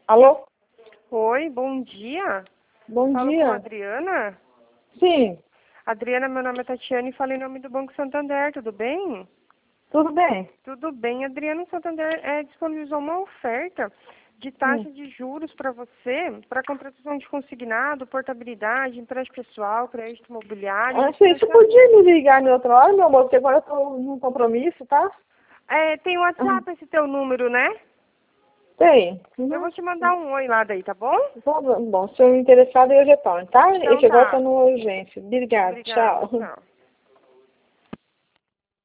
Alô? Oi, bom dia. Bom Falo dia. com a Adriana. Sim, Adriana, meu nome é Tatiane e falo em nome do Banco Santander, tudo bem? tudo bem? Tudo bem. Adriana, o Santander disponibilizou uma oferta de taxa de juros para você, para contratação de consignado, portabilidade, empréstimo pessoal, crédito imobiliário. Você podia me ligar em outra hora, meu amor, porque agora eu estou num compromisso, tá? Tem o WhatsApp esse teu número, né? Tem. Eu Uhum. vou te mandar um oi lá daí, tá bom? Bom, se eu me interessar, eu retorno, tá? Então Esse agora está tá. no urgência. Obrigada, Obrigada, tchau. tchau.